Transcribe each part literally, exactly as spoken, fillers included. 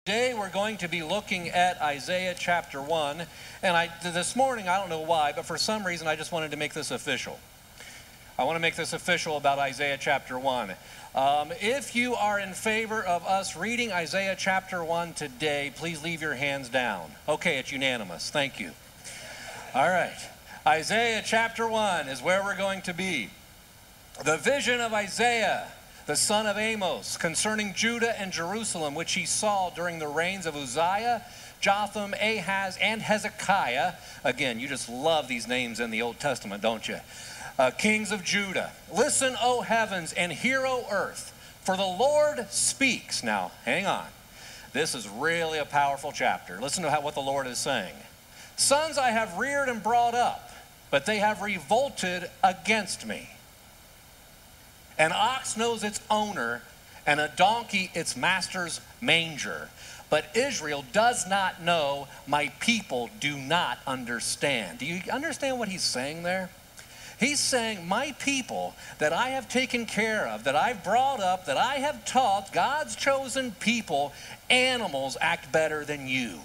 Today we're going to be looking at Isaiah chapter one, and I, this morning, I don't know why, but for some reason I just wanted to make this official. I want to make this official about Isaiah chapter one. Um, if you are in favor of us reading Isaiah chapter one today, please leave your hands down. Okay, it's unanimous. Thank you. All right. Isaiah chapter one is where we're going to be. The vision of Isaiah, the son of Amos, concerning Judah and Jerusalem, which he saw during the reigns of Uzziah, Jotham, Ahaz, and Hezekiah. Again, you just love these names in the Old Testament, don't you? Uh, kings of Judah. Listen, O heavens, and hear, O earth, for the Lord speaks. Now, hang on. This is really a powerful chapter. Listen to how, what the Lord is saying. Sons I have reared and brought up, but they have revolted against me. An ox knows its owner, and a donkey its master's manger. But Israel does not know, my people do not understand. Do you understand what he's saying there? He's saying, my people that I have taken care of, that I've brought up, that I have taught, God's chosen people, animals act better than you.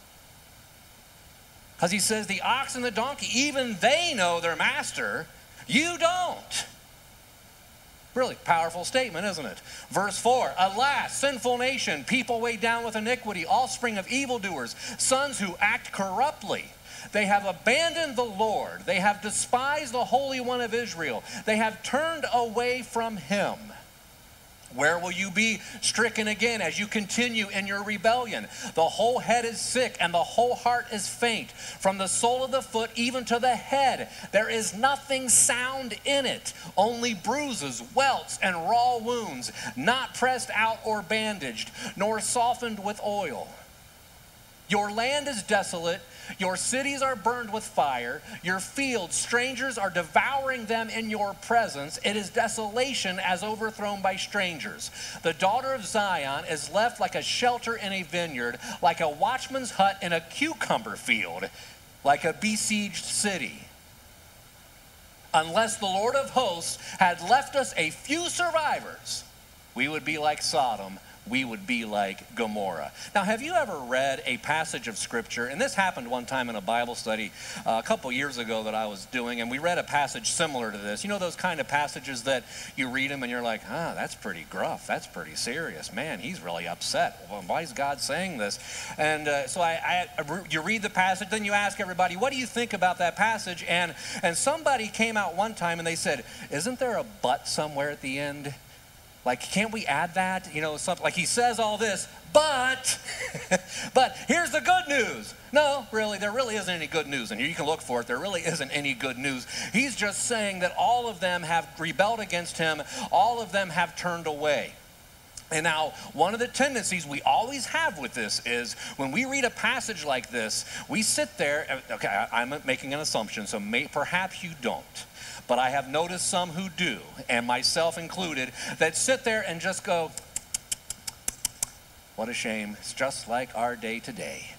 Because he says the ox and the donkey, even they know their master, you don't. Really powerful statement, isn't it? Verse four, alas, sinful nation, people weighed down with iniquity, offspring of evildoers, sons who act corruptly. They have abandoned the Lord. They have despised the Holy One of Israel. They have turned away from him. Where will you be stricken again as you continue in your rebellion? The whole head is sick and the whole heart is faint. From the sole of the foot even to the head, there is nothing sound in it. Only bruises, welts, and raw wounds, not pressed out or bandaged, nor softened with oil. Your land is desolate. Your cities are burned with fire. Your fields, strangers are devouring them in your presence. It is desolation as overthrown by strangers. The daughter of Zion is left like a shelter in a vineyard, like a watchman's hut in a cucumber field, like a besieged city. Unless the Lord of hosts had left us a few survivors, we would be like Sodom. We would be like Gomorrah. Now, have you ever read a passage of Scripture? And this happened one time in a Bible study uh, a couple years ago that I was doing, and we read a passage similar to this. You know those kind of passages that you read them and you're like, huh, that's pretty gruff. That's pretty serious. Man, he's really upset. Well, why is God saying this? And uh, so I, I, you read the passage, then you ask everybody, what do you think about that passage? And, and somebody came out one time and they said, isn't there a but somewhere at the end? Like, can't we add that? You know, something like he says all this, but, but here's the good news. No, really, there really isn't any good news. And you can look for it. There really isn't any good news. He's just saying that all of them have rebelled against him. All of them have turned away. And now, one of the tendencies we always have with this is when we read a passage like this, we sit there. Okay, I'm making an assumption, so may, perhaps you don't. But I have noticed some who do, and myself included, that sit there and just go, what a shame. It's just like our day today.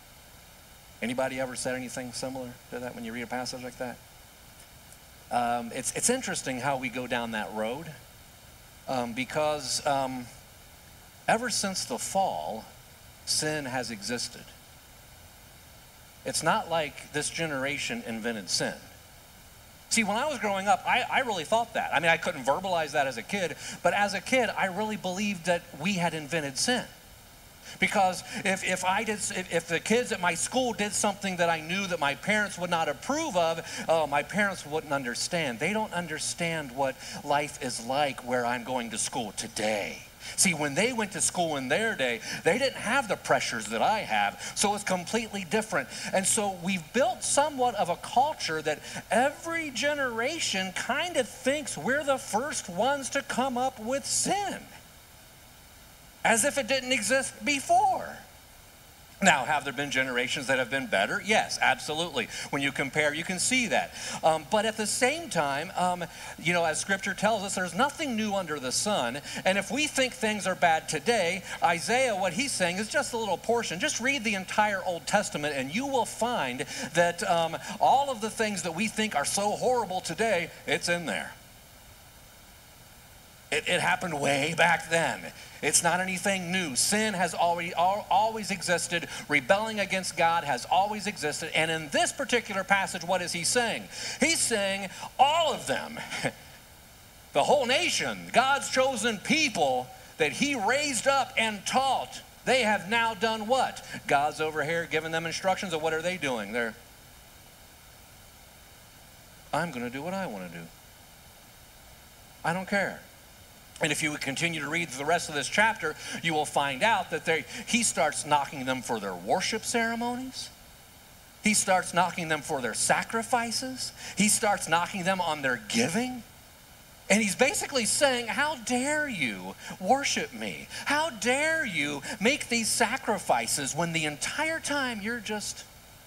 Anybody ever said anything similar to that when you read a passage like that? Um, it's, it's interesting how we go down that road um, because um, ever since the fall, sin has existed. It's not like this generation invented sin. See, when I was growing up, I, I really thought that. I mean, I couldn't verbalize that as a kid, but as a kid, I really believed that we had invented sin. Because if, if I did, if, if the kids at my school did something that I knew that my parents would not approve of, oh, my parents wouldn't understand. They don't understand what life is like where I'm going to school today. See, when they went to school in their day, they didn't have the pressures that I have, so it's completely different. And so we've built somewhat of a culture that every generation kind of thinks we're the first ones to come up with sin, as if it didn't exist before. Now, have there been generations that have been better? Yes, absolutely. When you compare, you can see that. Um, but at the same time, um, you know, as Scripture tells us, there's nothing new under the sun. And if we think things are bad today, Isaiah, what he's saying is just a little portion. Just read the entire Old Testament and you will find that um, all of the things that we think are so horrible today, it's in there. It, it happened way back then. It's not anything new. Sin has already, always existed. Rebelling against God has always existed. And in this particular passage, what is he saying? He's saying all of them, the whole nation, God's chosen people that he raised up and taught, they have now done what? God's over here giving them instructions, or what are they doing? They're, I'm going to do what I want to do. I don't care. And if you would continue to read the rest of this chapter, you will find out that they, he starts knocking them for their worship ceremonies. He starts knocking them for their sacrifices. He starts knocking them on their giving. And he's basically saying, how dare you worship me? How dare you make these sacrifices when the entire time you're just...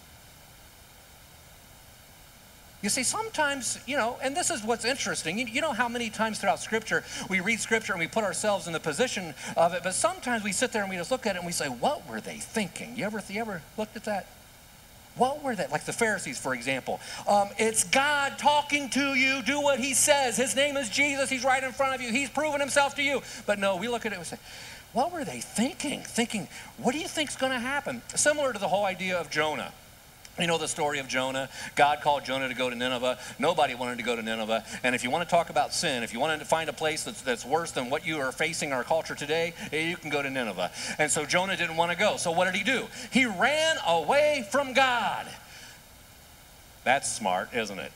You see, sometimes, you know, and this is what's interesting. You, you know how many times throughout Scripture we read Scripture and we put ourselves in the position of it, but sometimes we sit there and we just look at it and we say, what were they thinking? You ever, you ever looked at that? What were they? Like the Pharisees, for example. Um, it's God talking to you. Do what he says. His name is Jesus. He's right in front of you. He's proven himself to you. But no, we look at it and say, what were they thinking? Thinking, what do you think's going to happen? Similar to the whole idea of Jonah. You know the story of Jonah. God called Jonah to go to Nineveh. Nobody wanted to go to Nineveh. And if you want to talk about sin, if you want to find a place that's, that's worse than what you are facing in our culture today, you can go to Nineveh. And so Jonah didn't want to go. So what did he do? He ran away from God. That's smart, isn't it?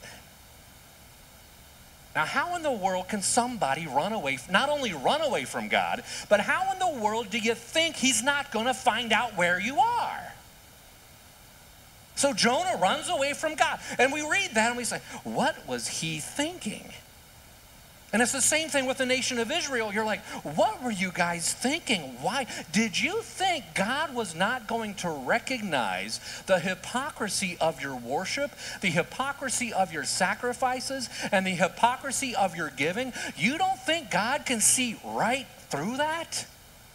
Now, how in the world can somebody run away, not only run away from God, but how in the world do you think he's not going to find out where you are? So Jonah runs away from God. And we read that and we say, what was he thinking? And it's the same thing with the nation of Israel. You're like, what were you guys thinking? Why? Did you think God was not going to recognize the hypocrisy of your worship, the hypocrisy of your sacrifices, and the hypocrisy of your giving? You don't think God can see right through that?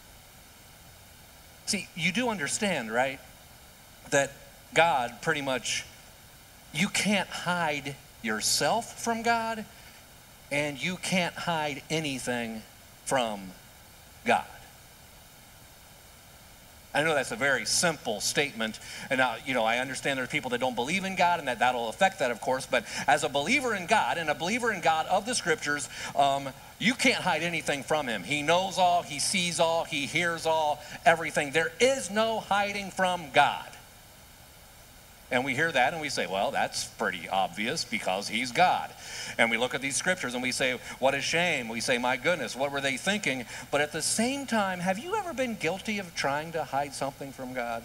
See, you do understand, right, that God pretty much, you can't hide yourself from God, and you can't hide anything from God. I know that's a very simple statement, and now, you know, I understand there's people that don't believe in God, and that that'll affect that, of course, but as a believer in God, and a believer in God of the Scriptures, um, you can't hide anything from him. He knows all, he sees all, he hears all, everything. There is no hiding from God. And we hear that and we say, well, that's pretty obvious because he's God. And we look at these scriptures and we say, what a shame. We say, my goodness, what were they thinking? But at the same time, have you ever been guilty of trying to hide something from God?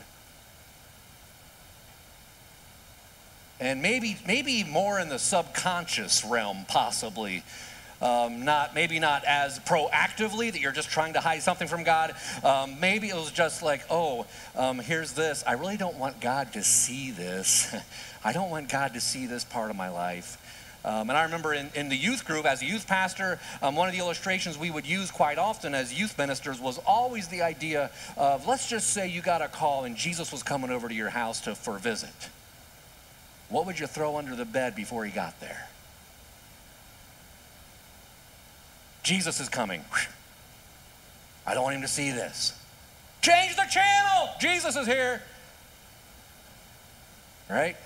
And maybe, maybe more in the subconscious realm, possibly. Um, not maybe not as proactively that you're just trying to hide something from God. Um, maybe it was just like, oh, um, here's this. I really don't want God to see this. I don't want God to see this part of my life. Um, and I remember in, in the youth group, as a youth pastor, um, one of the illustrations we would use quite often as youth ministers was always the idea of, let's just say you got a call and Jesus was coming over to your house to, for a visit. What would you throw under the bed before he got there? Jesus is coming. I don't want him to see this. Change the channel. Jesus is here. Right?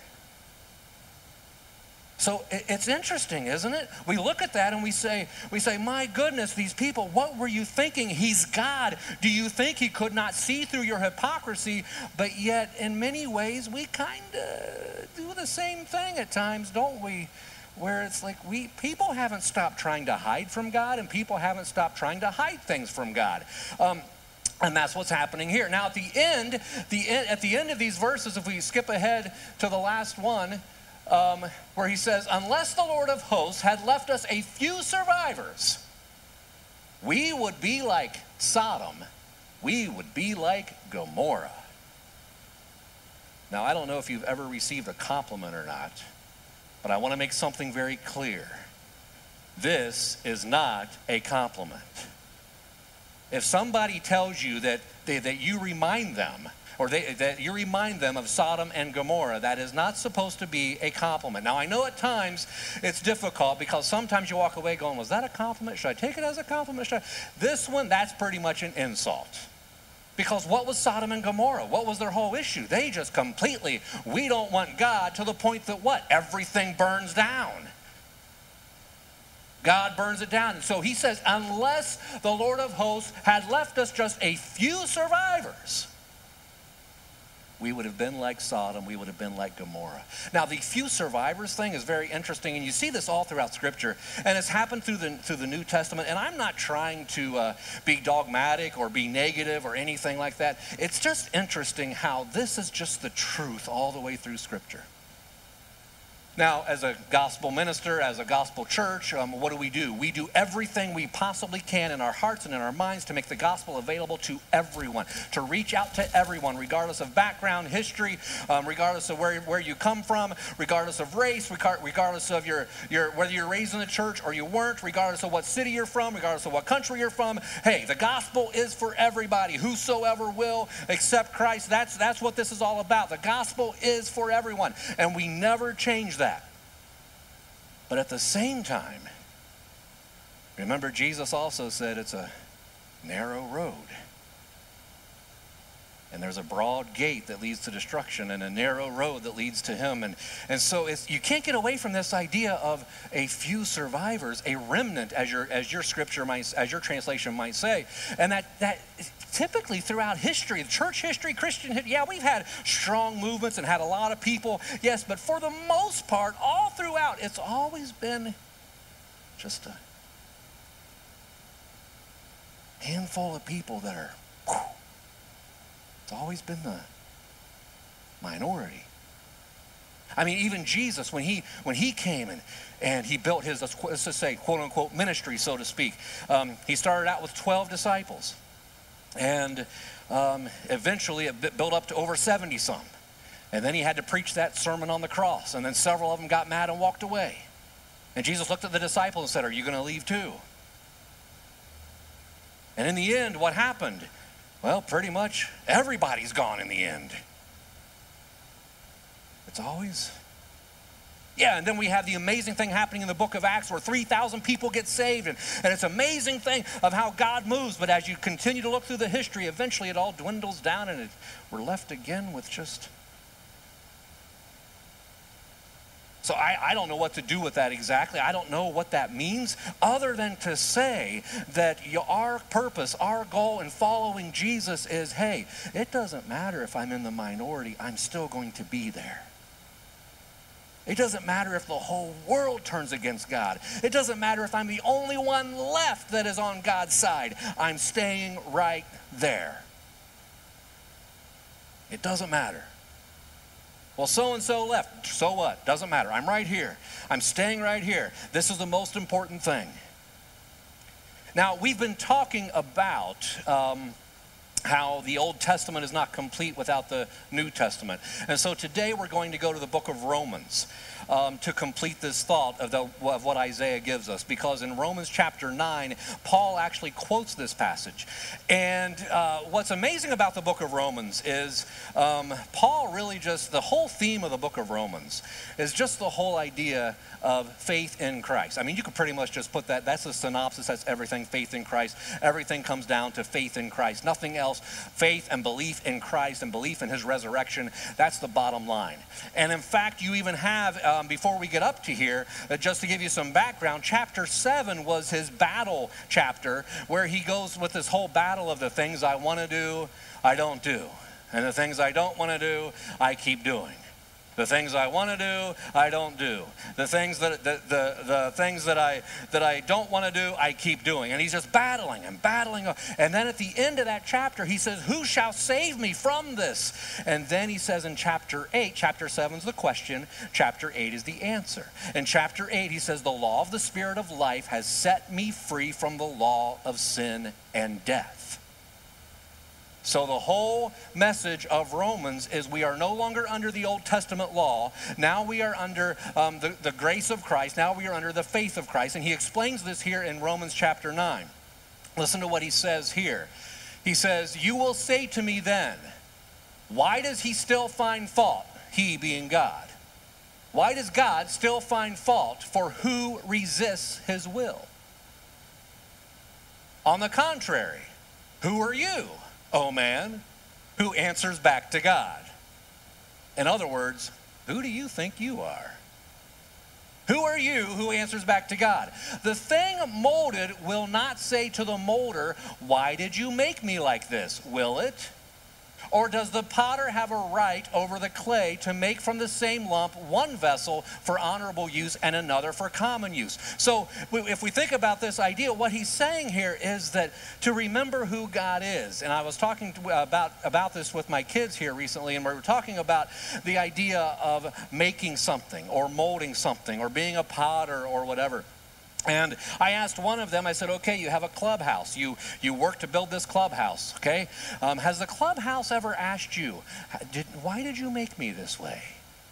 So it's interesting, isn't it? We look at that and we say, we say, my goodness, these people, what were you thinking? He's God. Do you think he could not see through your hypocrisy? But yet, in many ways, we kind of do the same thing at times, don't we? Where it's like we people haven't stopped trying to hide from God, and people haven't stopped trying to hide things from God. Um, and that's what's happening here. Now at the end, the at the end of these verses, if we skip ahead to the last one, um, where he says, unless the Lord of hosts had left us a few survivors, we would be like Sodom. We would be like Gomorrah. Now I don't know if you've ever received a compliment or not, but I want to make something very clear. This is not a compliment. If somebody tells you that, they, that you remind them or they, that you remind them of Sodom and Gomorrah. That is not supposed to be a compliment. Now, I know at times it's difficult because sometimes you walk away going, was that a compliment? Should I take it as a compliment? Should I? This one, that's pretty much an insult. Because what was Sodom and Gomorrah? What was their whole issue? They just completely, we don't want God, to the point that what? Everything burns down. God burns it down. And so he says, unless the Lord of hosts had left us just a few survivors, we would have been like Sodom, we would have been like Gomorrah. Now, the few survivors thing is very interesting, and you see this all throughout Scripture, and it's happened through the, through the New Testament, and I'm not trying to uh, be dogmatic or be negative or anything like that. It's just interesting how this is just the truth all the way through Scripture. Now, as a gospel minister, as a gospel church, um, what do we do? We do everything we possibly can in our hearts and in our minds to make the gospel available to everyone, to reach out to everyone, regardless of background, history, um, regardless of where, where you come from, regardless of race, regardless of your, your, whether you're raised in the church or you weren't, regardless of what city you're from, regardless of what country you're from. Hey, the gospel is for everybody. Whosoever will accept Christ, that's, that's what this is all about. The gospel is for everyone, and we never change that. But at the same time, remember Jesus also said it's a narrow road. And there's a broad gate that leads to destruction and a narrow road that leads to him. And, and so it's, you can't get away from this idea of a few survivors, a remnant, as your, as your scripture might, as your translation might say. And that, that typically throughout history, church history, Christian history, yeah, we've had strong movements and had a lot of people, yes, but for the most part, all throughout, it's always been just a handful of people that are, whew, it's always been the minority. I mean, even Jesus, when he when he came and, and he built his, let's, let's just say, quote unquote, ministry, so to speak, um, he started out with twelve disciples. And um, eventually it built up to over seventy some. And then he had to preach that sermon on the cross. And then several of them got mad and walked away. And Jesus looked at the disciples and said, are you going to leave too? And in the end, what happened? Well, pretty much everybody's gone in the end. It's always... Yeah, and then we have the amazing thing happening in the book of Acts where three thousand people get saved. And, and it's an amazing thing of how God moves. But as you continue to look through the history, eventually it all dwindles down and it, we're left again with just... So I, I don't know what to do with that exactly. I don't know what that means other than to say that you, our purpose, our goal in following Jesus is, hey, it doesn't matter if I'm in the minority, I'm still going to be there. It doesn't matter if the whole world turns against God. It doesn't matter if I'm the only one left that is on God's side. I'm staying right there. It doesn't matter. Well, so-and-so left. So what? Doesn't matter. I'm right here. I'm staying right here. This is the most important thing. Now, we've been talking about um, how the Old Testament is not complete without the New Testament. And so today we're going to go to the book of Romans um, to complete this thought of, the, of what Isaiah gives us. Because in Romans chapter nine, Paul actually quotes this passage. And uh, what's amazing about the book of Romans is um, Paul really just, the whole theme of the book of Romans is just the whole idea of faith in Christ. I mean, you could pretty much just put that, that's a synopsis, that's everything, faith in Christ. Everything comes down to faith in Christ. Nothing else. Faith and belief in Christ and belief in his resurrection, that's the bottom line. And in fact, you even have, um, before we get up to here, uh, just to give you some background, chapter seven was his battle chapter, where he goes with this whole battle of the things I want to do, I don't do. And the things I don't want to do, I keep doing. The things I want to do, I don't do. The things that the, the, the things that I that I don't want to do, I keep doing. And he's just battling and battling. And then at the end of that chapter, he says, who shall save me from this? And then he says in chapter eight, chapter seven is the question, chapter eight is the answer. In chapter eight, he says, the law of the Spirit of life has set me free from the law of sin and death. So the whole message of Romans is we are no longer under the Old Testament law. Now we are under um, the, the grace of Christ. Now we are under the faith of Christ. And he explains this here in Romans chapter nine. Listen to what he says here. He says, you will say to me then, Why does he still find fault, he being God? Why does God still find fault for who resists his will? On the contrary, who are you, O man, who answers back to God? In other words, who do you think you are? Who are you who answers back to God? The thing molded will not say to the molder, why did you make me like this? Will it? Or does the potter have a right over the clay to make from the same lump one vessel for honorable use and another for common use? So if we think about this idea, what he's saying here is that to remember who God is. And I was talking to, about, about this with my kids here recently, and we were talking about the idea of making something or molding something or being a potter or whatever. And I asked one of them, I said, okay, you have a clubhouse. You, you work to build this clubhouse, okay? Um, has the clubhouse ever asked you, did, why did you make me this way?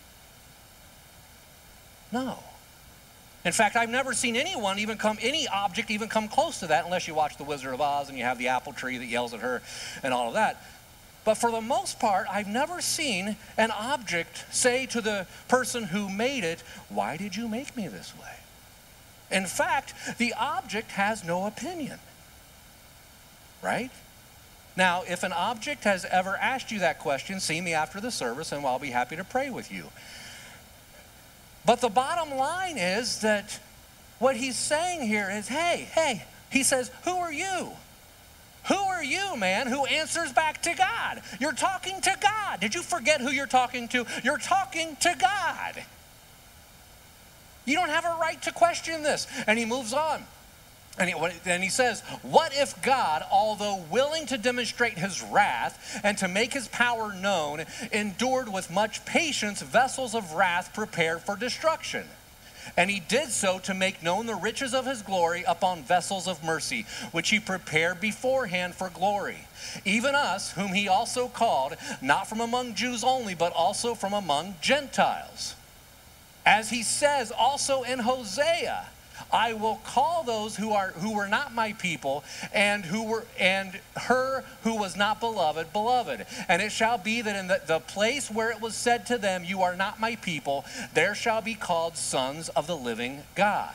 No. In fact, I've never seen anyone even come, any object even come close to that unless you watch The Wizard of Oz and you have the apple tree that yells at her and all of that. But for the most part, I've never seen an object say to the person who made it, why did you make me this way? In fact, the object has no opinion, right? Now, if an object has ever asked you that question, see me after the service and I'll be happy to pray with you. But the bottom line is that what he's saying here is, hey, hey, he says, who are you? Who are you, man, who answers back to God? You're talking to God. Did you forget who you're talking to? You're talking to God. You don't have a right to question this. And he moves on. And he, and he says, what if God, although willing to demonstrate his wrath and to make his power known, endured with much patience vessels of wrath prepared for destruction? And he did so to make known the riches of his glory upon vessels of mercy, which he prepared beforehand for glory. Even us, whom he also called, not from among Jews only, but also from among Gentiles. As he says also in Hosea, I will call those who are who were not my people, and who were and her who was not beloved, beloved. And it shall be that in the, the place where it was said to them, you are not my people, there shall be called sons of the living God.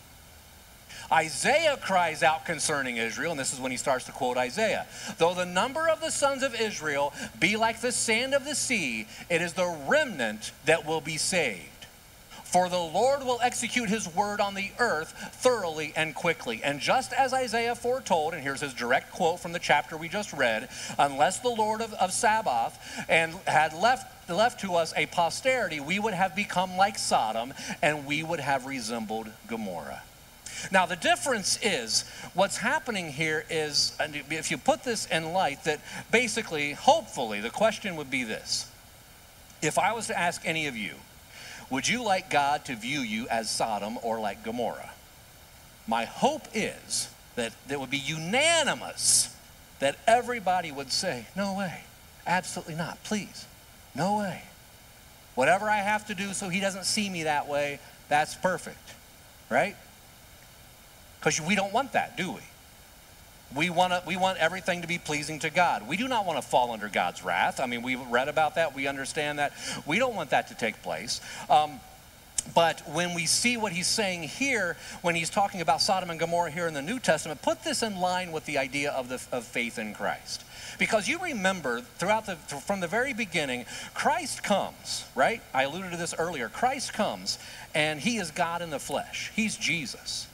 Isaiah cries out concerning Israel, and this is when he starts to quote Isaiah. Though the number of the sons of Israel be like the sand of the sea, it is the remnant that will be saved. For the Lord will execute his word on the earth thoroughly and quickly. And just as Isaiah foretold, and here's his direct quote from the chapter we just read, unless the Lord of, of Sabaoth and had left, left to us a posterity, we would have become like Sodom, and we would have resembled Gomorrah. Now the difference is, what's happening here is, and if you put this in light, that basically, hopefully, the question would be this. If I was to ask any of you, would you like God to view you as Sodom or like Gomorrah? My hope is that it would be unanimous that everybody would say, no way, absolutely not, please, no way. Whatever I have to do so he doesn't see me that way, that's perfect, right? Because we don't want that, do we? We want to, we want everything to be pleasing to God. We do not want to fall under God's wrath. I mean, we've read about that. We understand that. We don't want that to take place. Um, but when we see what he's saying here, when he's talking about Sodom and Gomorrah here in the New Testament, put this in line with the idea of, the, of faith in Christ. Because you remember, throughout the, from the very beginning, Christ comes, right? I alluded to this earlier. Christ comes, and he is God in the flesh. He's Jesus.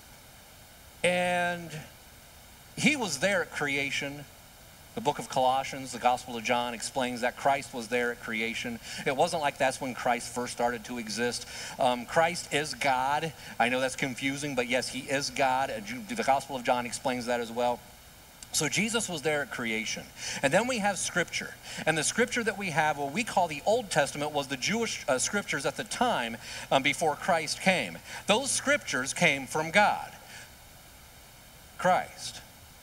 And he was there at creation. The book of Colossians, the Gospel of John explains that Christ was there at creation. It wasn't like that's when Christ first started to exist. Um, Christ is God. I know that's confusing, but yes, he is God. The Gospel of John explains that as well. So Jesus was there at creation. And then we have Scripture. And the Scripture that we have, what we call the Old Testament, was the Jewish uh, Scriptures at the time um, before Christ came. Those Scriptures came from God, Christ.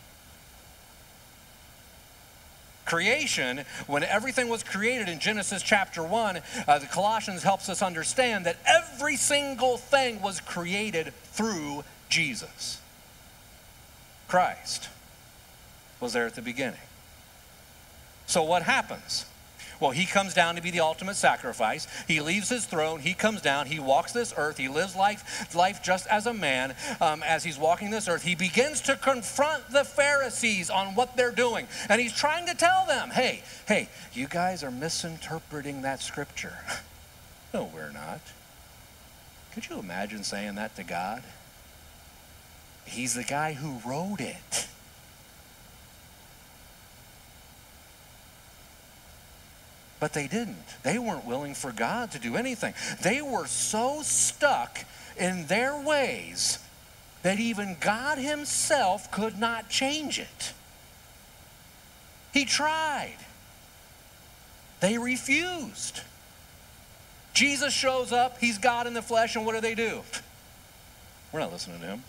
Creation, when everything was created in Genesis chapter one, uh, the Colossians helps us understand that every single thing was created through Jesus. Christ was there at the beginning. So what happens? Well, he comes down to be the ultimate sacrifice. He leaves his throne. He comes down. He walks this earth. He lives life, life just as a man. Um, as he's walking this earth, he begins to confront the Pharisees on what they're doing. And he's trying to tell them, hey, hey, you guys are misinterpreting that scripture. No, we're not. Could you imagine saying that to God? He's the guy who wrote it. But they didn't. They weren't willing for God to do anything. They were so stuck in their ways that even God himself could not change it. He tried. They refused. Jesus shows up. He's God in the flesh, and what do they do? We're not listening to him.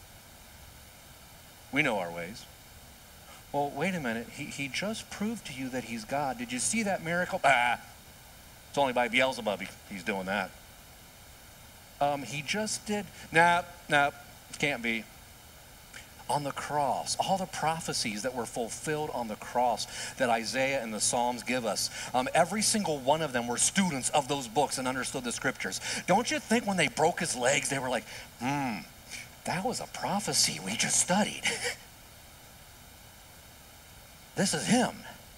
We know our ways. Well, wait a minute. He, he just proved to you that he's God. Did you see that miracle? Ah, it's only by Beelzebub he, he's doing that. Um, he just did. Nah, nah, can't be. On the cross, all the prophecies that were fulfilled on the cross that Isaiah and the Psalms give us, um, every single one of them were students of those books and understood the scriptures. Don't you think when they broke his legs, they were like, hmm, that was a prophecy we just studied. This is him.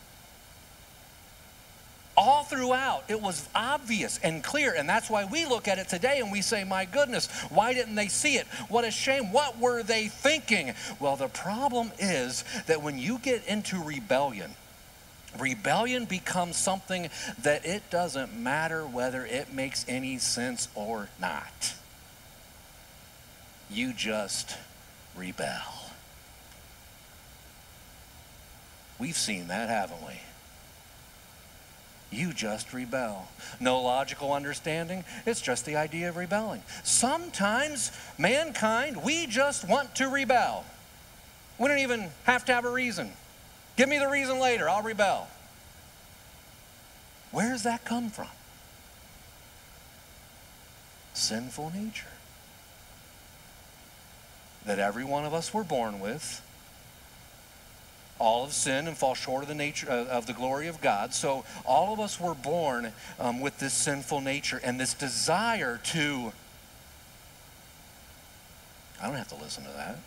All throughout, it was obvious and clear, and that's why we look at it today and we say, my goodness, why didn't they see it? What a shame. What were they thinking? Well, the problem is that when you get into rebellion, rebellion becomes something that it doesn't matter whether it makes any sense or not. You just rebel. We've seen that, haven't we? You just rebel. No logical understanding. It's just the idea of rebelling. Sometimes, mankind, we just want to rebel. We don't even have to have a reason. Give me the reason later. I'll rebel. Where does that come from? Sinful nature. That every one of us were born with. All have sinned and fall short of the nature uh, of the glory of God. So all of us were born um, with this sinful nature and this desire to, I don't have to listen to that.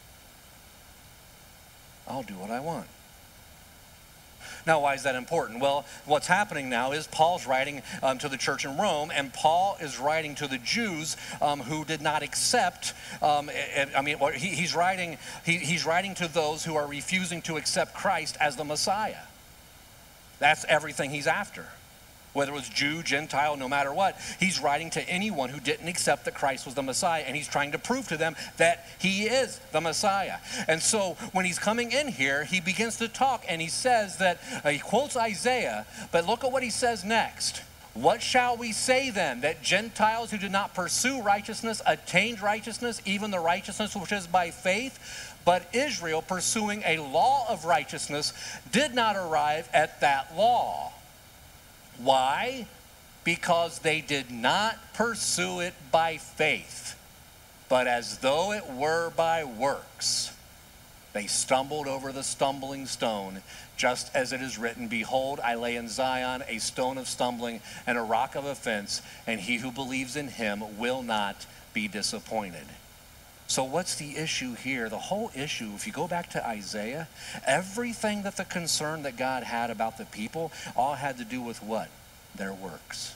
I'll do what I want. Now, why is that important? Well, what's happening now is Paul's writing um, to the church in Rome, and Paul is writing to the Jews um, who did not accept. Um, I mean, he, he's writing. He, he's writing to those who are refusing to accept Christ as the Messiah. That's everything he's after. Whether it was Jew, Gentile, no matter what, he's writing to anyone who didn't accept that Christ was the Messiah, and he's trying to prove to them that he is the Messiah. And so when he's coming in here, he begins to talk, and he says that, uh, he quotes Isaiah, but look at what he says next. What shall we say then? That Gentiles who did not pursue righteousness attained righteousness, even the righteousness which is by faith? But Israel, pursuing a law of righteousness, did not arrive at that law. Why? Because they did not pursue it by faith, but as though it were by works. They stumbled over the stumbling stone, just as it is written, behold, I lay in Zion a stone of stumbling and a rock of offense, and he who believes in him will not be disappointed. So what's the issue here? The whole issue, if you go back to Isaiah, everything that the concern that God had about the people all had to do with what? Their works.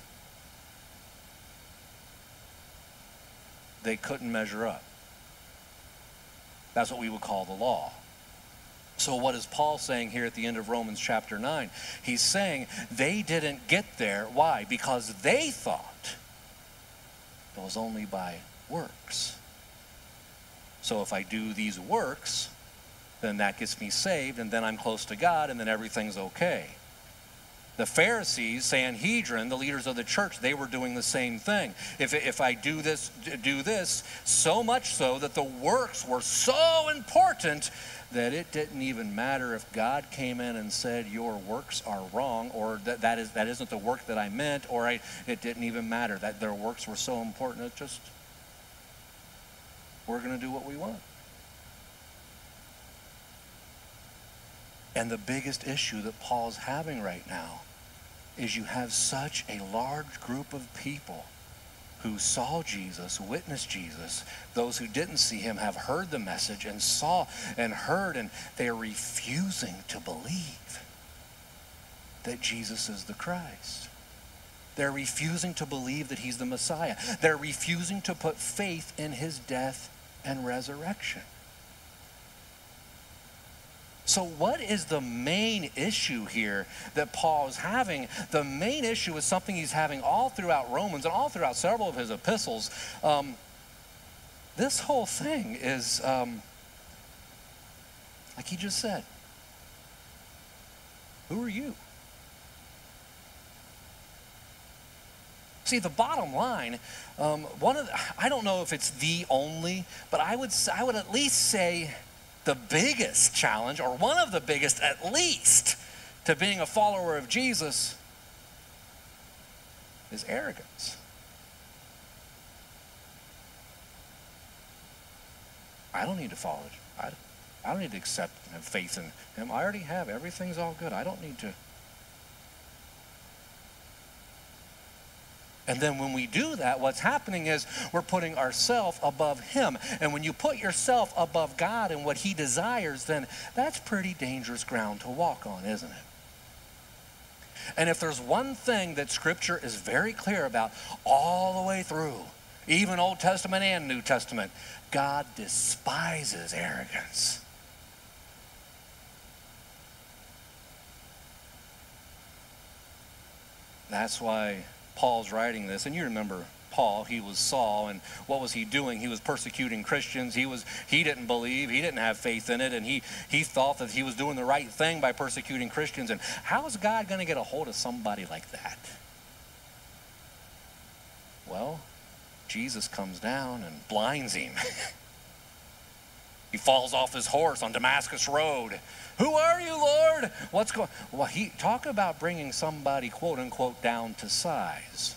They couldn't measure up. That's what we would call the law. So what is Paul saying here at the end of Romans chapter nine? He's saying they didn't get there. Why? Because they thought it was only by works. So if I do these works, then that gets me saved, and then I'm close to God, and then everything's okay. The Pharisees, Sanhedrin, the leaders of the church, they were doing the same thing. If, if I do this, do this, so much so that the works were so important that it didn't even matter if God came in and said, your works are wrong, or that, that, is, that isn't the work that I meant, or I, it didn't even matter. That their works were so important, it just, we're going to do what we want. And the biggest issue that Paul's having right now is you have such a large group of people who saw Jesus, witnessed Jesus. Those who didn't see him have heard the message and saw and heard, and they are refusing to believe that Jesus is the Christ. They're refusing to believe that he's the Messiah. They're refusing to put faith in his death and resurrection. So what is the main issue here that Paul is having? The main issue is something he's having all throughout Romans and all throughout several of his epistles. Um, this whole thing is, um, like he just said, who are you? See, the bottom line, um, one of the, I don't know if it's the only, but I would I would at least say the biggest challenge, or one of the biggest at least, to being a follower of Jesus is arrogance. I don't need to follow it. I, I don't need to accept and have faith in him. I already have. Everything's all good. I don't need to. And then when we do that, what's happening is we're putting ourselves above him. And when you put yourself above God and what he desires, then that's pretty dangerous ground to walk on, isn't it? And if there's one thing that Scripture is very clear about all the way through, even Old Testament and New Testament, God despises arrogance. That's why Paul's writing this, and you remember Paul, he was Saul, and what was he doing? He was persecuting Christians. He was he didn't believe, he didn't have faith in it, and he he thought that he was doing the right thing by persecuting Christians. And how is God going to get a hold of somebody like that? Well, Jesus comes down and blinds him. He falls off his horse on Damascus Road. Who are you, Lord? What's going on? Well, he talk about bringing somebody, quote unquote, down to size.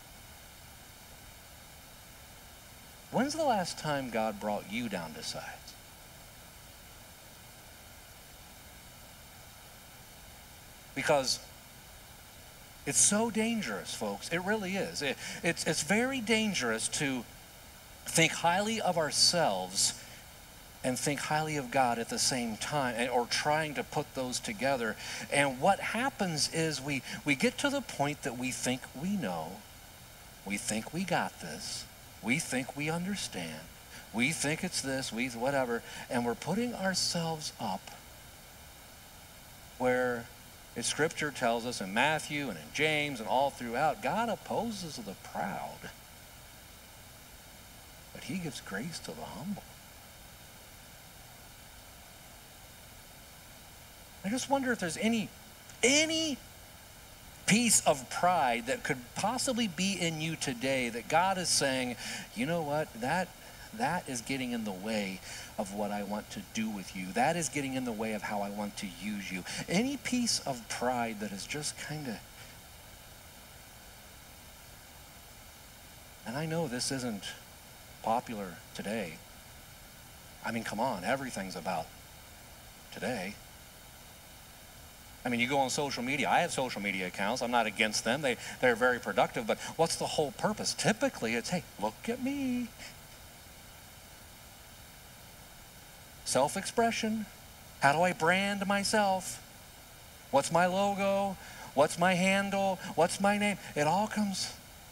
When's the last time God brought you down to size? Because it's so dangerous, folks. It really is. It, it's, it's very dangerous to think highly of ourselves and think highly of God at the same time, or trying to put those together. And what happens is we, we get to the point that we think we know, we think we got this, we think we understand, we think it's this, we whatever, and we're putting ourselves up where as Scripture tells us in Matthew and in James and all throughout, God opposes the proud, but he gives grace to the humble. I just wonder if there's any, any piece of pride that could possibly be in you today that God is saying, you know what, that, that is getting in the way of what I want to do with you. That is getting in the way of how I want to use you. Any piece of pride that is just kind of, and I know this isn't popular today. I mean, come on, everything's about today. I mean, you go on social media. I have social media accounts. I'm not against them. They, they're very productive. But what's the whole purpose? Typically, it's, hey, look at me. Self-expression. How do I brand myself? What's my logo? What's my handle? What's my name? It all comes.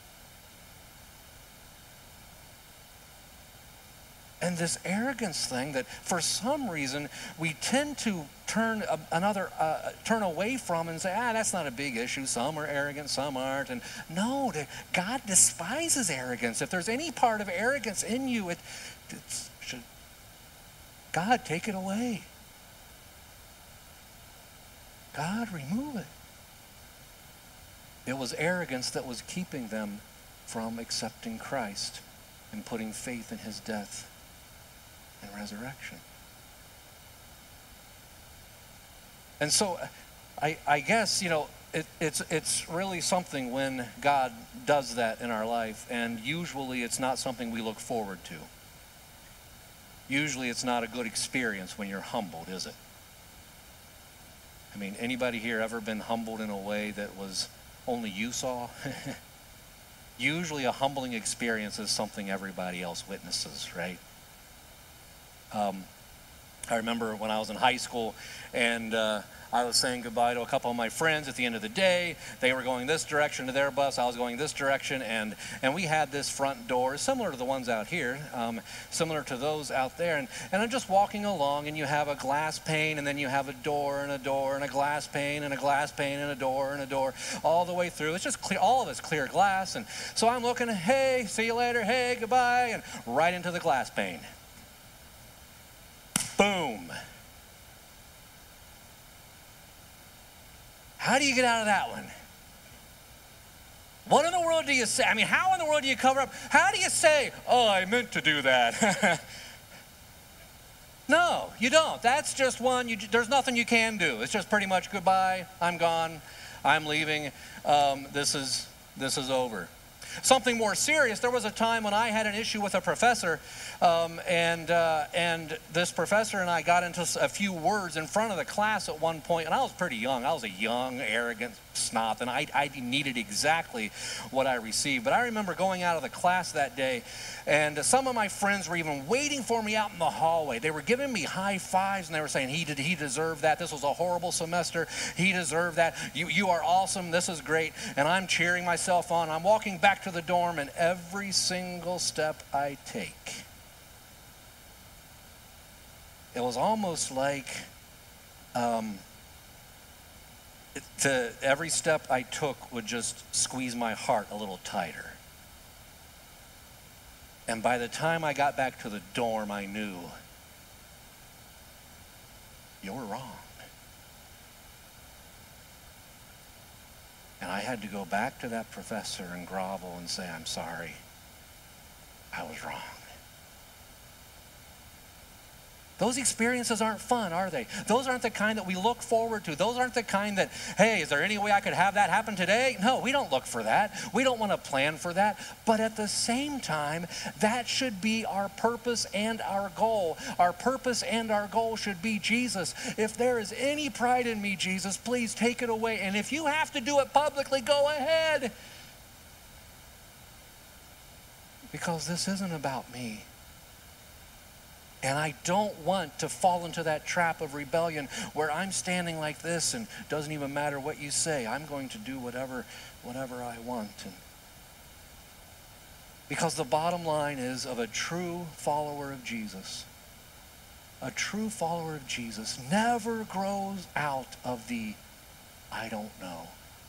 And this arrogance thing that for some reason we tend to turn a, another, uh, turn away from and say, ah, that's not a big issue. Some are arrogant, some aren't. And no, the, God despises arrogance. If there's any part of arrogance in you, it, it should, God, take it away. God, remove it. It was arrogance that was keeping them from accepting Christ and putting faith in his death and resurrection. And so I, I guess, you know, it, it's, it's really something when God does that in our life, and usually it's not something we look forward to. Usually it's not a good experience when you're humbled, is it? I mean, anybody here ever been humbled in a way that was only you saw. Usually a humbling experience is something everybody else witnesses, right? Um, I remember when I was in high school and uh, I was saying goodbye to a couple of my friends at the end of the day. They were going this direction to their bus. I was going this direction. And, and we had this front door, similar to the ones out here, um, similar to those out there. And, and I'm just walking along, and you have a glass pane, and then you have a door and a door and a glass pane and a glass pane and a door and a door all the way through. It's just clear. All of it's clear glass. And so I'm looking, hey, see you later, hey, goodbye, and right into the glass pane. Boom. How do you get out of that one? What in the world do you say? I mean, how in the world do you cover up? How do you say, oh, I meant to do that? No, you don't. That's just one. You, there's nothing you can do. It's just pretty much goodbye. I'm gone. I'm leaving. Um, this is this is over. Something more serious, there was a time when I had an issue with a professor, um, and, uh, and this professor and I got into a few words in front of the class at one point, and I was pretty young. I was a young, arrogant snob, and I, I needed exactly what I received. But I remember going out of the class that day, and some of my friends were even waiting for me out in the hallway. They were giving me high fives, and they were saying, he did, he deserved that. This was a horrible semester. He deserved that. You, you are awesome. This is great. And I'm cheering myself on. I'm walking back to the dorm, and every single step I take, it was almost like um, it, to, every step I took would just squeeze my heart a little tighter. And by the time I got back to the dorm, I knew, you were wrong. And I had to go back to that professor and grovel and say, I'm sorry, I was wrong. Those experiences aren't fun, are they? Those aren't the kind that we look forward to. Those aren't the kind that, hey, is there any way I could have that happen today? No, we don't look for that. We don't want to plan for that. But at the same time, that should be our purpose and our goal. Our purpose and our goal should be Jesus. If there is any pride in me, Jesus, please take it away. And if you have to do it publicly, go ahead. Because this isn't about me. And I don't want to fall into that trap of rebellion where I'm standing like this and it doesn't even matter what you say. I'm going to do whatever, whatever I want. And because the bottom line is, of a true follower of Jesus, a true follower of Jesus never grows out of the I don't know.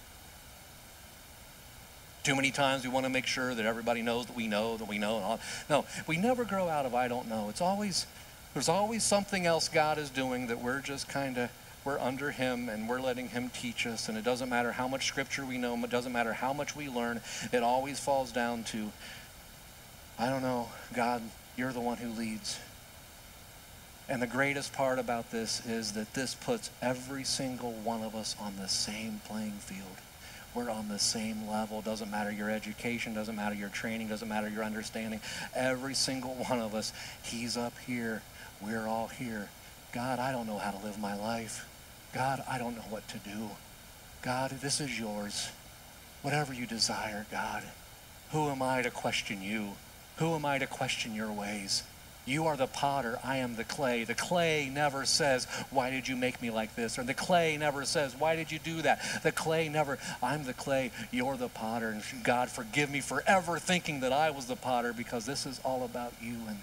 Too many times we want to make sure that everybody knows that we know, that we know. And all. No, we never grow out of I don't know. It's always, there's always something else God is doing that we're just kind of, we're under him and we're letting him teach us. And it doesn't matter how much scripture we know. It doesn't matter how much we learn. It always falls down to, I don't know, God, you're the one who leads. And the greatest part about this is that this puts every single one of us on the same playing field. We're on the same level. Doesn't matter your education, doesn't matter your training, doesn't matter your understanding. Every single one of us, he's up here. We're all here. God, I don't know how to live my life. God, I don't know what to do. God, this is yours. Whatever you desire, God. Who am I to question you? Who am I to question your ways? You are the potter, I am the clay. The clay never says, why did you make me like this? Or the clay never says, why did you do that? The clay never, I'm the clay, you're the potter. And God, forgive me for ever thinking that I was the potter, because this is all about you and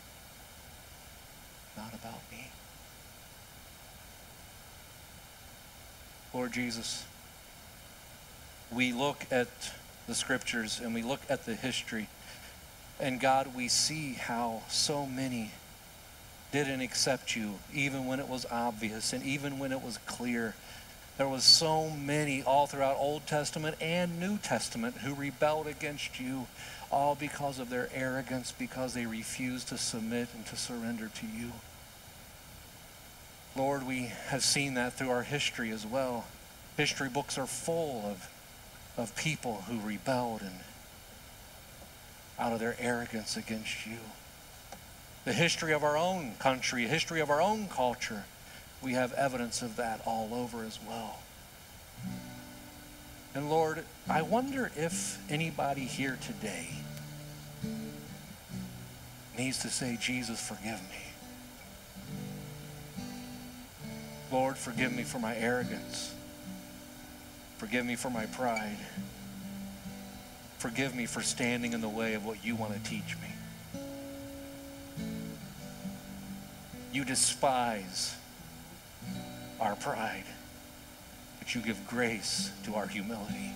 not about me. Lord Jesus, we look at the scriptures and we look at the history. And God, we see how so many didn't accept you, even when it was obvious and even when it was clear. There was so many all throughout Old Testament and New Testament who rebelled against you, all because of their arrogance, because they refused to submit and to surrender to you. Lord, we have seen that through our history as well. History books are full of, of people who rebelled and out of their arrogance against you. The history of our own country, history of our own culture, we have evidence of that all over as well. And Lord, I wonder if anybody here today needs to say, Jesus, forgive me. Lord, forgive me for my arrogance. Forgive me for my pride. Forgive me for standing in the way of what you want to teach me. You despise our pride, but you give grace to our humility.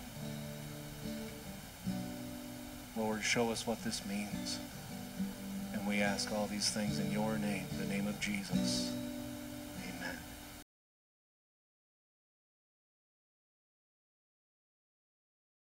Lord, show us what this means. And we ask all these things in your name, the name of Jesus.